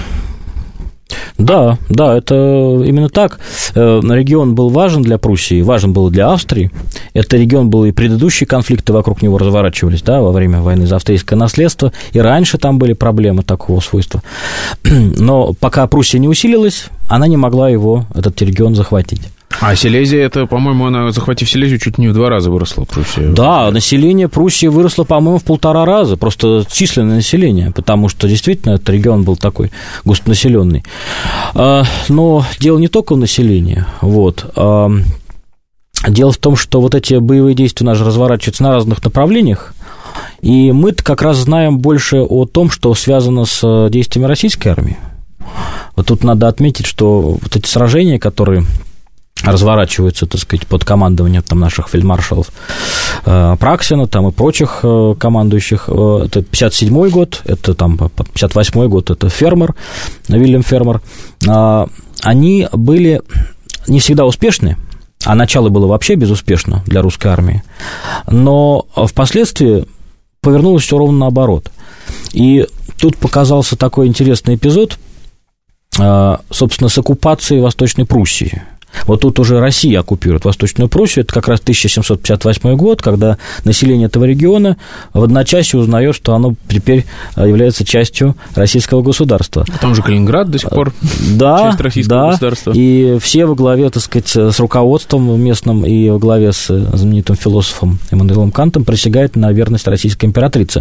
Да, это именно так. Регион был важен для Пруссии, важен был для Австрии. Это регион был, и предыдущие конфликты вокруг него разворачивались, во время войны за австрийское наследство, и раньше там были проблемы такого свойства. Но пока Пруссия не усилилась, она не могла этот регион захватить. А Силезия, это, по-моему, она, захватив Силезию, чуть не в 2 раза выросла, Пруссия. Да, население Пруссии выросло, по-моему, в 1,5 раза, просто численное население, потому что, действительно, этот регион был такой густонаселенный. Но дело не только в населении, Дело в том, что вот эти боевые действия у нас же разворачиваются на разных направлениях, и мы-то как раз знаем больше о том, что связано с действиями российской армии. Вот тут надо отметить, что вот эти сражения, которые разворачиваются, так сказать, под командованием там, наших фельдмаршалов Апраксина там, и прочих командующих, это 57-й год, это там 58-й год, это Фермер, Вильям Фермер, они были не всегда успешны, а начало было вообще безуспешно для русской армии, но впоследствии повернулось все ровно наоборот. И тут показался такой интересный эпизод, собственно, с оккупацией Восточной Пруссии. Вот тут уже Россия оккупирует Восточную Пруссию, это как раз 1758 год, когда население этого региона в одночасье узнает, что оно теперь является частью российского государства. Там же Калининград до сих пор часть российского государства. И все во главе, так сказать, с руководством местным и во главе с знаменитым философом Иммануилом Кантом присягают на верность российской императрице,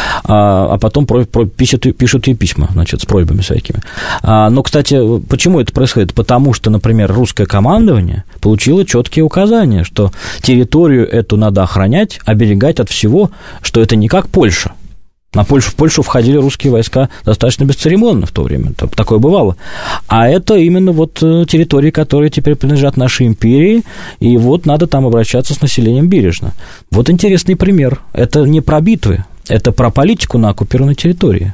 а потом пишут ей письма, значит, с просьбами всякими. Но, кстати, почему это происходит? Потому что, например, русская командование получило четкие указания, что территорию эту надо охранять, оберегать от всего, что это не как Польша. В Польшу входили русские войска достаточно бесцеремонно в то время, такое бывало. А это именно вот территории, которые теперь принадлежат нашей империи, и вот надо там обращаться с населением бережно. Вот интересный пример. Это не про битвы, это про политику на оккупированной территории.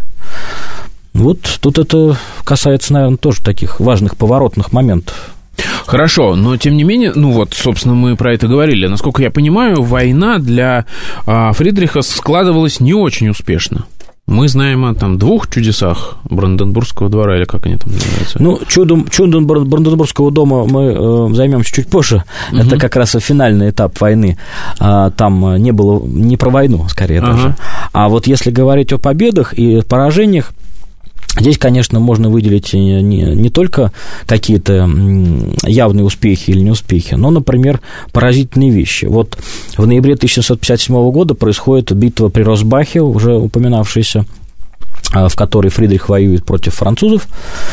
Вот тут это касается, наверное, тоже таких важных поворотных моментов. Хорошо, но тем не менее, ну вот, собственно, мы про это говорили. Насколько я понимаю, война для Фридриха складывалась не очень успешно. Мы знаем о там 2 чудесах Бранденбургского двора, или как они там называются? Ну, чудом Бранденбургского дома мы займемся чуть позже. Угу. Это как раз финальный этап войны. Там не было не про войну, скорее даже. А вот если говорить о победах и поражениях, здесь, конечно, можно выделить не только какие-то явные успехи или неуспехи, но, например, поразительные вещи. Вот в ноябре 1757 года происходит битва при Росбахе, уже упоминавшаяся, в которой Фридрих воюет против французов,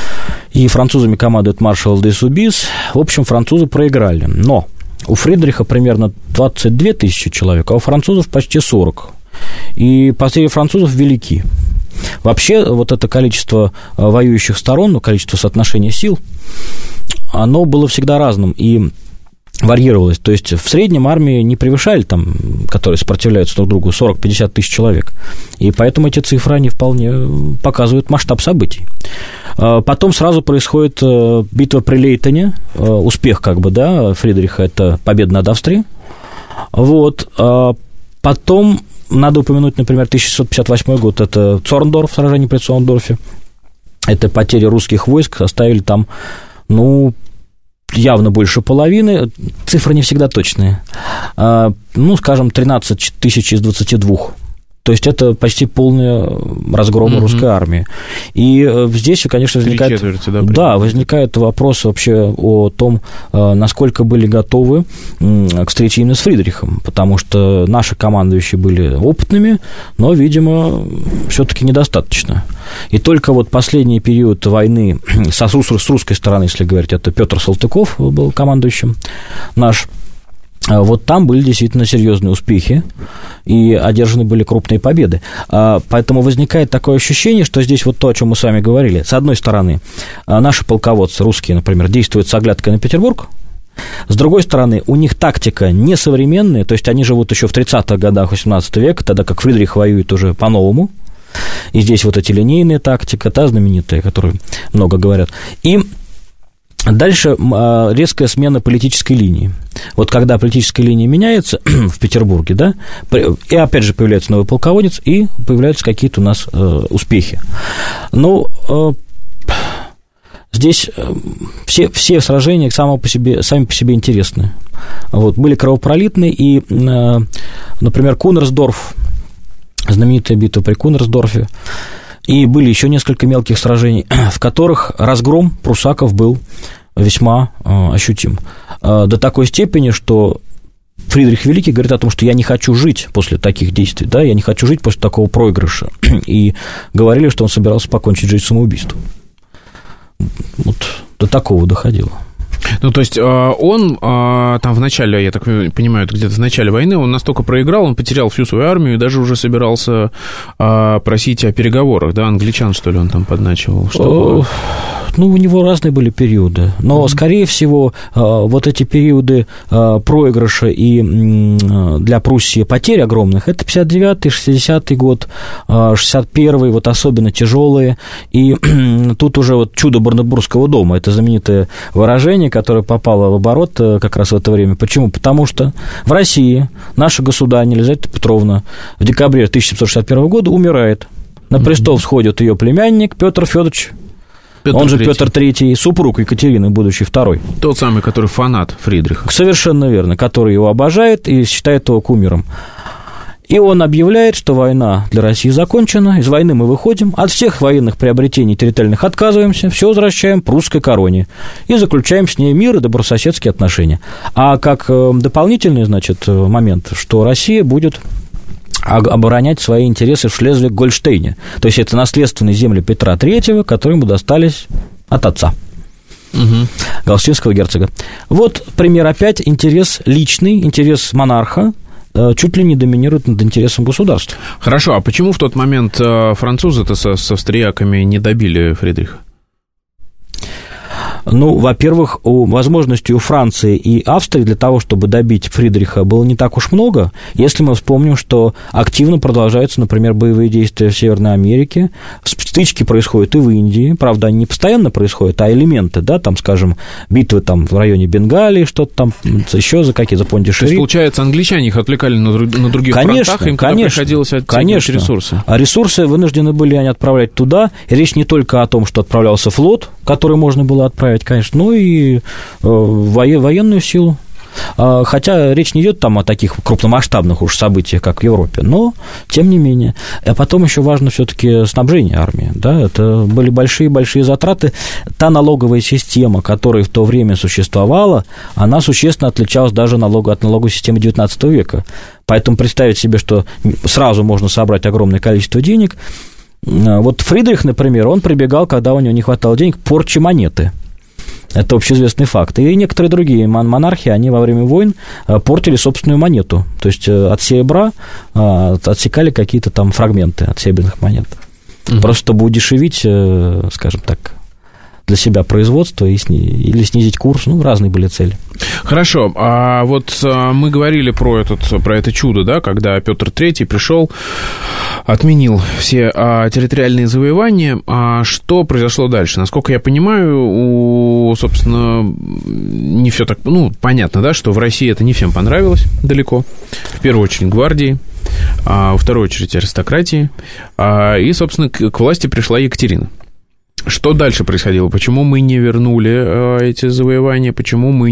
и французами командует маршал де Субис. В общем, французы проиграли, но у Фридриха примерно 22 тысячи человек, а у французов почти 40. И потери французов велики. Вообще, вот это количество воюющих сторон, ну, количество соотношения сил, оно было всегда разным и варьировалось. То есть, в среднем армии не превышали, там, которые сопротивляются друг другу, 40-50 тысяч человек. И поэтому эти цифры, они вполне показывают масштаб событий. Потом сразу происходит битва при Лейтене, успех, как бы, да, Фридриха, это победа над Австрией. Вот. Потом надо упомянуть, например, 1658 год, это Цорндорф, сражение при Цорндорфе. Это потери русских войск составили там, ну, явно больше половины, цифры не всегда точные, ну, скажем, 13 тысяч из 22. То есть это почти полный разгром русской армии. И здесь, конечно, возникает, возникает вопрос вообще о том, насколько были готовы к встрече именно с Фридрихом, потому что наши командующие были опытными, но, видимо, все-таки недостаточно. И только вот последний период войны с русской стороны, если говорить, это Петр Салтыков был командующим наш. Вот там были действительно серьезные успехи, и одержаны были крупные победы. Поэтому возникает такое ощущение, что здесь вот то, о чем мы с вами говорили. С одной стороны, наши полководцы, русские, например, действуют с оглядкой на Петербург. С другой стороны, у них тактика несовременная, то есть они живут еще в 30-х годах XVIII века, тогда как Фридрих воюет уже по-новому. И здесь вот эти линейная тактика, та знаменитая, о которой много говорят. И дальше резкая смена политической линии. Вот когда политическая линия меняется в Петербурге, да, и опять же появляется новый полководец, и появляются какие-то у нас успехи. Ну, здесь все сражения сами по себе интересны. Вот, были кровопролитные, и, например, Кунерсдорф, знаменитая битва при Кунерсдорфе, и были еще несколько мелких сражений, в которых разгром пруссаков был весьма ощутим. До такой степени, что Фридрих Великий говорит о том, что я не хочу жить после таких действий, да, я не хочу жить после такого проигрыша. И говорили, что он собирался покончить жизнь самоубийством. Вот до такого доходило. Ну, то есть он там в начале, я так понимаю, где-то в начале войны, он настолько проиграл, он потерял всю свою армию и даже уже собирался просить о переговорах, да, англичан, что ли, он там подначивал? Ну, у него разные были периоды, но, скорее всего, вот эти периоды проигрыша и для Пруссии потерь огромных, это 59-й, 60-й год, 61-й, вот особенно тяжелые, и тут уже вот чудо Бранденбургского дома, это знаменитое выражение, которое попало в оборот как раз в это время. Почему? Потому что в России наша государыня Елизавета Петровна в декабре 1761 года умирает. На престол всходит ее племянник Петр Федорович, он же Петр III, супруг Екатерины, будущий второй. Тот самый, который фанат Фридриха. Совершенно верно, который его обожает и считает его кумиром. И он объявляет, что война для России закончена, из войны мы выходим, от всех военных приобретений территориальных отказываемся, все возвращаем прусской короне и заключаем с ней мир и добрососедские отношения. А как дополнительный, значит, момент, что Россия будет оборонять свои интересы в Шлезвиг-Гольштейне. То есть это наследственные земли Петра III, которые ему достались от отца. Галштинского герцога. Вот пример опять, интерес личный, интерес монарха чуть ли не доминирует над интересом государства. Хорошо, а почему в тот момент французы-то с австрияками не добили Фридриха? Ну, во-первых, возможностей у Франции и Австрии для того, чтобы добить Фридриха, было не так уж много, если мы вспомним, что активно продолжаются, например, боевые действия в Северной Америке, стычки происходят и в Индии, правда, они не постоянно происходят, а элементы, да, там, скажем, битвы там в районе Бенгалии, что-то там еще за какие-то Понди-Шери. То есть, получается, англичане их отвлекали на других фронтах, им туда приходилось оттягивать ресурсы. А ресурсы вынуждены были они отправлять туда, и речь не только о том, что отправлялся флот, который можно было отправить, конечно, ну и военную силу. Хотя речь не идет там о таких крупномасштабных уж событиях, как в Европе, но тем не менее. А потом еще важно все-таки снабжение армии. Да? Это были большие-большие затраты. Та налоговая система, которая в то время существовала, она существенно отличалась даже от налоговой системы XIX века. Поэтому представить себе, что сразу можно собрать огромное количество денег. Вот Фридрих, например, он прибегал, когда у него не хватало денег, к порче монеты. Это общеизвестный факт. И некоторые другие монархи, они во время войн портили собственную монету. То есть от серебра отсекали какие-то там фрагменты от серебряных монет. Просто чтобы удешевить, скажем так, для себя производство или снизить курс. Ну, разные были цели. Хорошо. А вот мы говорили про это чудо, да, когда Петр III пришел, отменил все территориальные завоевания. А что произошло дальше? Насколько я понимаю, собственно, не все так... Ну, понятно, да, что в России это не всем понравилось далеко. В первую очередь гвардии, во вторую очередь аристократии. И, собственно, к власти пришла Екатерина. Что дальше происходило? Почему мы не вернули эти завоевания? Почему мы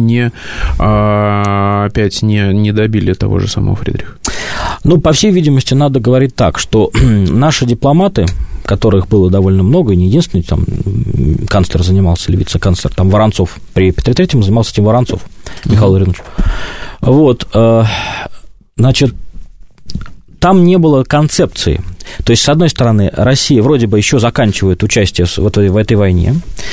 опять не добили того же самого Фридриха? Ну, по всей видимости, надо говорить так, что наши дипломаты, которых было довольно много, и не единственный, там, канцлер занимался, или вице-канцлер, там, Воронцов, при Петре III занимался этим Воронцов, Михаил Ильич. Вот, значит, там не было концепции. То есть, с одной стороны, Россия вроде бы еще заканчивает участие в этой войне,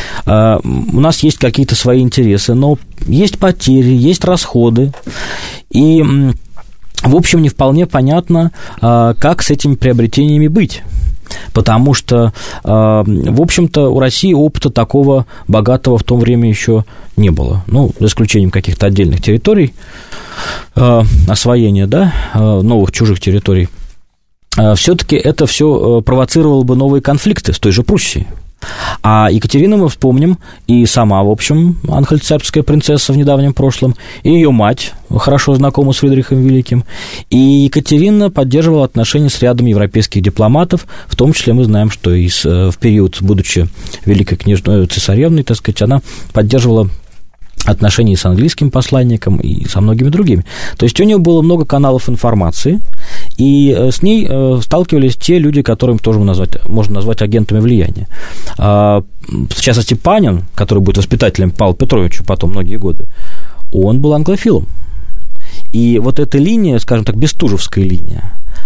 у нас есть какие-то свои интересы, но есть потери, есть расходы, и, в общем, не вполне понятно, как с этими приобретениями быть. Потому что, в общем-то, у России опыта такого богатого в то время еще не было. Ну, за исключением каких-то отдельных территорий, освоения, да, новых чужих территорий. Все-таки это все провоцировало бы новые конфликты с той же Пруссией. А Екатерину мы вспомним, и сама, в общем, анхальцербская принцесса в недавнем прошлом, и ее мать, хорошо знакома с Фридрихом Великим, и Екатерина поддерживала отношения с рядом европейских дипломатов, в том числе мы знаем, что в период, будучи великой княжной цесаревной, так сказать, она поддерживала отношения с английским посланником и со многими другими. То есть у нее было много каналов информации, и с ней сталкивались те люди, которым тоже можно назвать агентами влияния. В частности, Панин, который будет воспитателем Павла Петровича потом многие годы, он был англофилом. И вот эта линия, скажем так, бестужевская линия,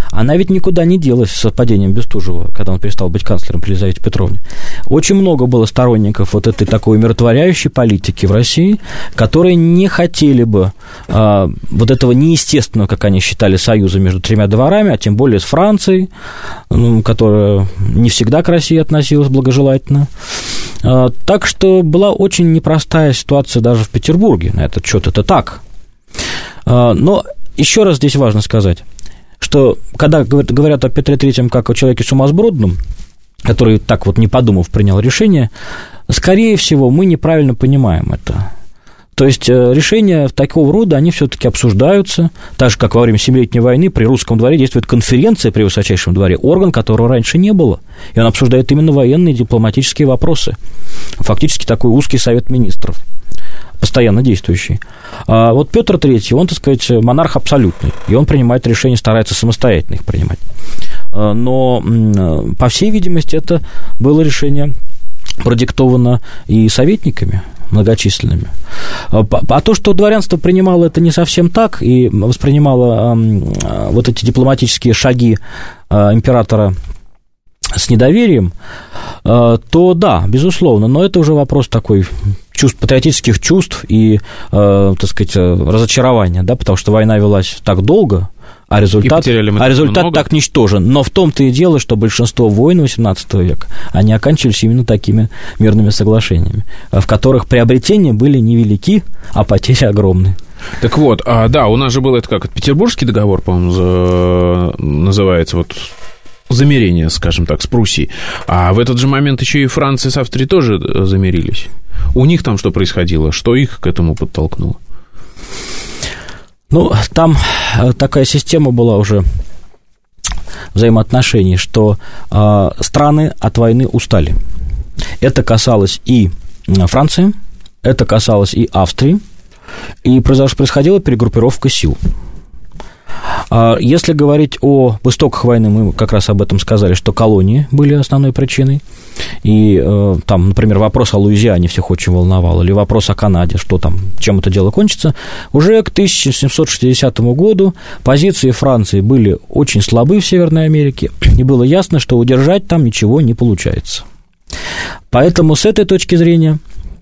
она ведь никуда не делась с падением Бестужева, когда он перестал быть канцлером при Елизавете Петровне. Очень много было сторонников вот этой такой умиротворяющей политики в России, которые не хотели бы вот этого неестественного, как они считали, союза между тремя дворами, а тем более с Францией, которая не всегда к России относилась благожелательно. Так что была очень непростая ситуация даже в Петербурге на этот счет, это так. Но еще раз здесь важно сказать, что когда говорят о Петре III как о человеке сумасбродном, который так вот не подумав принял решение, скорее всего, мы неправильно понимаем это. То есть решения такого рода, они все-таки обсуждаются, так же, как во время Семилетней войны при русском дворе действует конференция при высочайшем дворе, орган, которого раньше не было, и он обсуждает именно военные и дипломатические вопросы. Фактически такой узкий совет министров, постоянно действующий. А вот Петр III, он, так сказать, монарх абсолютный, и он принимает решения, старается самостоятельно их принимать. Но, по всей видимости, это было решение продиктовано и советниками многочисленными. А то, что дворянство принимало это не совсем так и воспринимало вот эти дипломатические шаги императора с недоверием, то да, безусловно, но это уже вопрос такой патриотических чувств и, так сказать, разочарования, да, потому что война велась так долго, а результат так ничтожен. Но в том-то и дело, что большинство войн XVIII века, они оканчивались именно такими мирными соглашениями, в которых приобретения были невелики, а потери огромны. Так вот, да, у нас же был это как, Петербургский договор, по-моему, называется, вот, замирение, скажем так, с Пруссией. А в этот же момент еще и Франция с Австрией тоже замирились. У них там что происходило? Что их к этому подтолкнуло? Ну, там такая система была уже взаимоотношений, что страны от войны устали. Это касалось и Франции, это касалось и Австрии, и происходила перегруппировка сил. Если говорить о истоках войны, мы как раз об этом сказали, что колонии были основной причиной, и там, например, вопрос о Луизиане всех очень волновал, или вопрос о Канаде, что там, чем это дело кончится. Уже к 1760 году позиции Франции были очень слабы в Северной Америке, и было ясно, что удержать там ничего не получается. Поэтому с этой точки зрения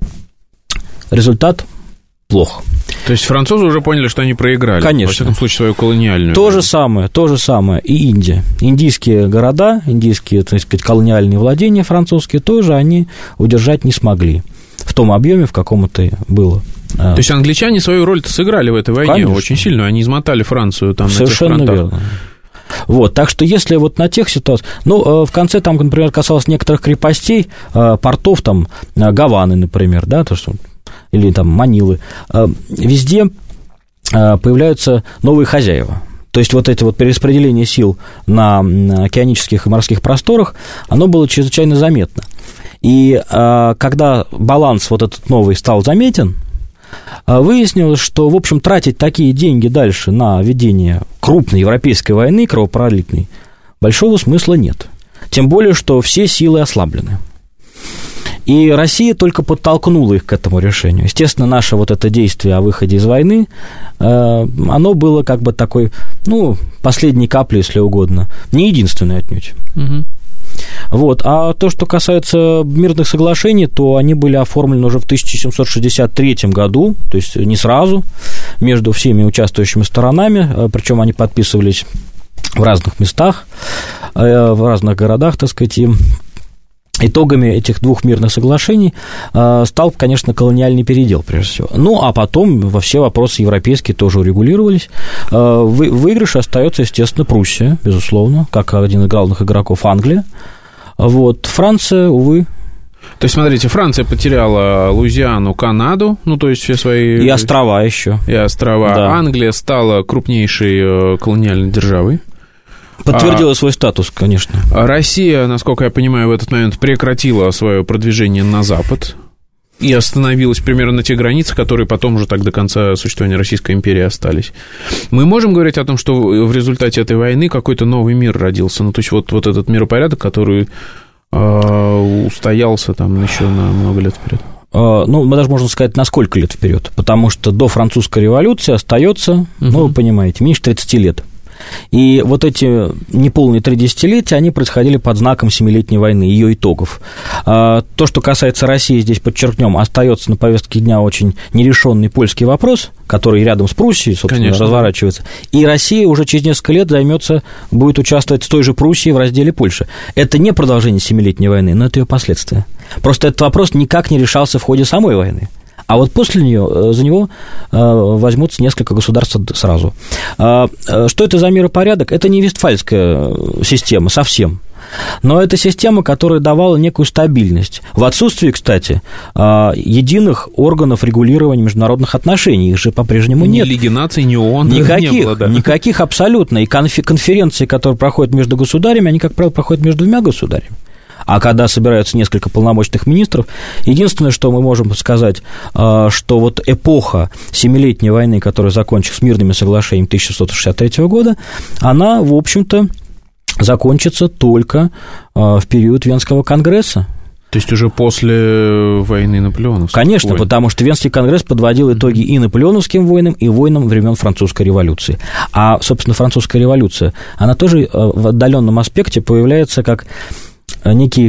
результат плох. То есть французы уже поняли, что они проиграли. Конечно. Во всяком случае, свою колониальную. То же самое и Индия. Индийские города, индийские, так сказать, колониальные владения французские тоже они удержать не смогли в том объеме, в каком это было. То есть англичане свою роль-то сыграли в этой войне. Конечно. Очень сильно. Они измотали Францию там совершенно на тех фронтах. Верно. Вот, так что если вот на тех ситуациях... Ну, в конце там, например, касалось некоторых крепостей, портов, там, Гаваны, например, да, то, что... или там Манилы, везде появляются новые хозяева. То есть вот это вот перераспределение сил на океанических и морских просторах, оно было чрезвычайно заметно. И когда баланс вот этот новый стал заметен, выяснилось, что, в общем, тратить такие деньги дальше на ведение крупной европейской войны, кровопролитной, большого смысла нет. Тем более, что все силы ослаблены. И Россия только подтолкнула их к этому решению. Естественно, наше вот это действие о выходе из войны, оно было как бы такой, ну, последней каплей, если угодно, не единственной отнюдь. Угу. Вот. А то, что касается мирных соглашений, то они были оформлены уже в 1763 году, то есть не сразу, между всеми участвующими сторонами, причем они подписывались в разных местах, в разных городах, так сказать, и итогами этих двух мирных соглашений стал, конечно, колониальный передел, прежде всего. Ну, а потом во все вопросы европейские тоже урегулировались. В выигрыше остается, естественно, Пруссия, безусловно, как один из главных игроков Англия. Вот. Франция, увы. То есть, смотрите, Франция потеряла Луизиану, Канаду, ну, то есть все свои... И острова еще. И острова. Да. Англия стала крупнейшей колониальной державой. Подтвердила свой статус, конечно. Россия, насколько я понимаю, в этот момент прекратила свое продвижение на запад и остановилась примерно на тех границах, которые потом уже так до конца существования Российской империи остались. Мы можем говорить о том, что в результате этой войны какой-то новый мир родился, ну, то есть вот этот миропорядок, который устоялся там еще на много лет вперед? Ну, мы даже можно сказать, на сколько лет вперед, потому что до французской революции остается, ну, вы понимаете, меньше 30 лет. И вот эти неполные 3 десятилетия, они происходили под знаком Семилетней войны, ее итогов. То, что касается России, здесь подчеркнем, остается на повестке дня очень нерешенный польский вопрос, который рядом с Пруссией, собственно, конечно, разворачивается. И Россия уже через несколько лет будет участвовать с той же Пруссией в разделе Польши. Это не продолжение Семилетней войны, но это ее последствия. Просто этот вопрос никак не решался в ходе самой войны. А вот после нее за него возьмутся несколько государств сразу. Что это за миропорядок? Это не вестфальская система совсем. Но это система, которая давала некую стабильность. В отсутствии, кстати, единых органов регулирования международных отношений, их же по-прежнему нет. Ни Лиги наций, ни ООН не было, да. Никаких абсолютно. И конференции, которые проходят между государями, они, как правило, проходят между 2 государями. А когда собираются несколько полномочных министров, единственное, что мы можем сказать, что вот эпоха Семилетней войны, которая закончилась мирными соглашениями 1663 года, она, в общем-то, закончится только в период Венского конгресса. То есть уже после войны наполеоновской? Конечно, потому что Венский конгресс подводил итоги и наполеоновским войнам, и войнам времен Французской революции. А, собственно, Французская революция, она тоже в отдаленном аспекте появляется как некий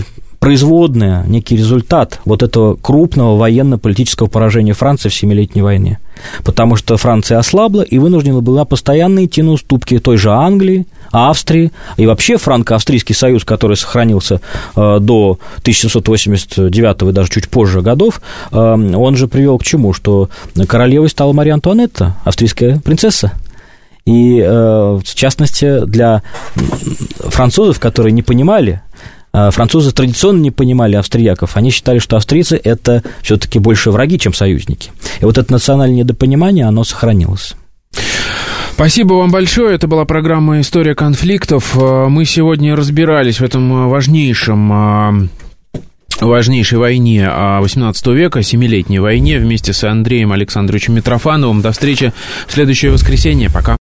результат вот этого крупного военно-политического поражения Франции в Семилетней войне. Потому что Франция ослабла и вынуждена была постоянно идти на уступки той же Англии, Австрии, и вообще франко-австрийский союз, который сохранился до 1789 и даже чуть позже годов, он же привел к чему? Что королевой стала Мария Антуанетта, австрийская принцесса. И, в частности, для французов, которые не понимали, французы традиционно не понимали австрияков, они считали, что австрийцы – это все-таки больше враги, чем союзники. И вот это национальное недопонимание, оно сохранилось. Спасибо вам большое. Это была программа «История конфликтов». Мы сегодня разбирались в этом важнейшей войне XVIII века, Семилетней войне, вместе с Андреем Александровичем Митрофановым. До встречи в следующее воскресенье. Пока.